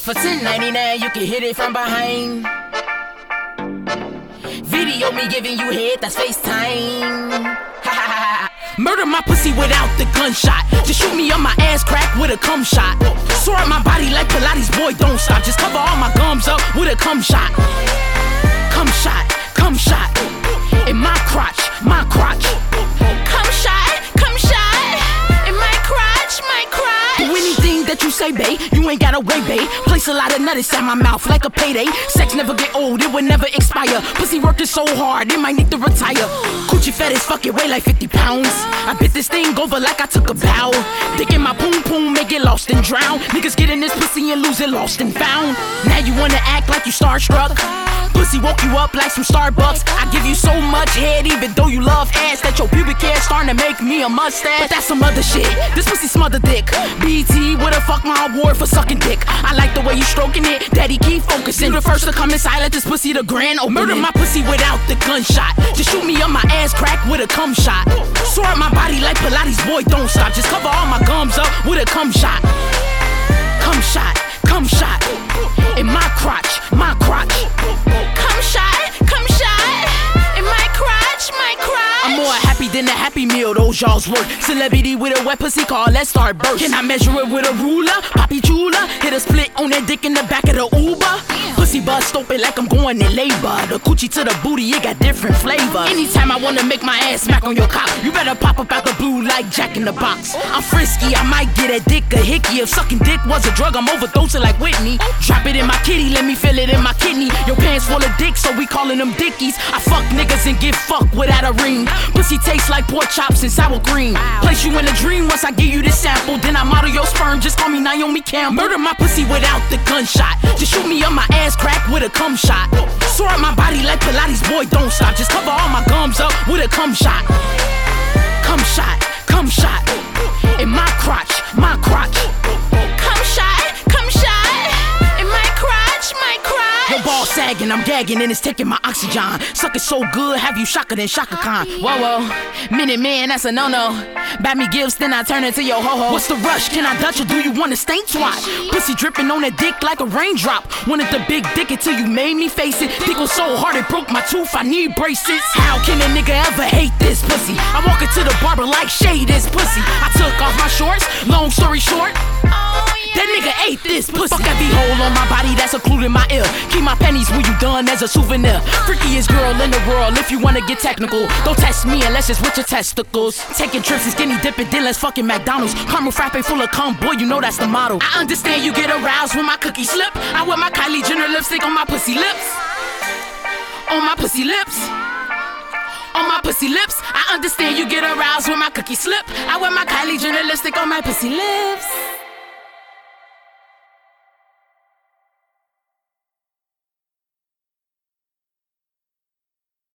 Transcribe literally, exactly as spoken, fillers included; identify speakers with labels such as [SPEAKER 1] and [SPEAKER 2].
[SPEAKER 1] For ten ninety-nine, you can hit it from behind. Video me giving you head, that's FaceTime. Murder my pussy without the gunshot. Just shoot me on my ass crack with a cum shot. Soar up my body like Pilates, boy, don't stop. Just cover all my gums up with a cum shot. Cum shot, cum shot. In my crotch, my crotch. Cum shot, cum shot. In my crotch, my crotch. Do anything that you say, babe, you ain't gotta wait, babe. Place a lot of nut inside my mouth like a payday. Sex never get old, it will never expire. Pussy working so hard, it might need to retire. Coochie fat as fuck, it weigh like fifty pounds. I bit this thing over like I took a bow. Dick in my poom poom, make it lost and drown. Niggas get in this pussy and lose it lost and found. Now you wanna act like you starstruck. Pussy woke you up like some Starbucks. I give you so much head even though you love ass that your pubic hair starting to make me a mustache. But that's some other shit, this pussy smother dick. B T would've fucked my award for sucking dick. I like the way you stroking it, daddy keep focusing. The first to come inside, let this pussy the grand opening. Murder my pussy without the gunshot. Just shoot me on my ass crack with a cum shot. Soar up my body like Pilates, boy, don't stop. Just cover all my gums up with a cum shot. Cum shot, cum shot. In my crotch, my crotch. Cum shot, cum shot. In my crotch, my crotch. I'm more happy than a Happy Meal, those y'all's work. Celebrity with a wet pussy call, let's start burst. Can I measure it with a ruler? Poppy Chula, hit a split on that dick in the back of the Uber. Pussy bust open like I'm going in labor. The coochie to the booty, it got different flavor. Anytime I wanna make my ass smack on your cock, you better pop up out the blue like Jack in the Box. I'm frisky, I might get a dick a hickey. If sucking dick was a drug, I'm overdosing like Whitney. Drop it in my kitty, let me feel it in my kidney. Your pants full of dick, so we callin' them dickies. I fuck niggas and get fucked without a ring. Pussy tastes like pork chops and sour cream. Place you in a dream once I give you this sample. Then I model your sperm, just call me Naomi Campbell. Murder my pussy without the gunshot. Just shoot me on my ass crack with a cum shot. Soar up my body like Pilates, boy, don't stop. Just cover all my gums up with a cum shot. Cum shot, cum shot. In my crotch, my crotch. Cum shot, cum shot. In my crotch, my crotch. Your ball sagging, I'm gagging, and it's taking my oxygen. Suck it so good, have you shocker than Shaka Khan. Whoa, whoa, minute man, that's a no-no. Bat me gifts, then I turn into your ho-ho. What's the rush? Can I Dutch or do you want to stink swat? Pussy dripping on that dick like a raindrop. Wanted the big dick until you made me face it. Dick was so hard it broke my tooth, I need braces. How can a nigga ever hate this pussy? I walk into the barber like shade this pussy. I took off my shorts, long story short. That nigga ate this pussy. Fuck every hole on my body that's occluding my ear. Keep my pennies when you done as a souvenir. Freakiest girl in the world if you wanna get technical. Don't test me unless it's with your testicles. Taking trips and skinny dipping, then let's fucking McDonald's. Caramel frappe full of cum, boy, you know that's the motto. I understand you get aroused when my cookie slip. I wear my Kylie Jenner lipstick on my pussy lips. On my pussy lips. On my pussy lips. I understand you get aroused when my cookie slip. I wear my Kylie Jenner lipstick on my pussy lips.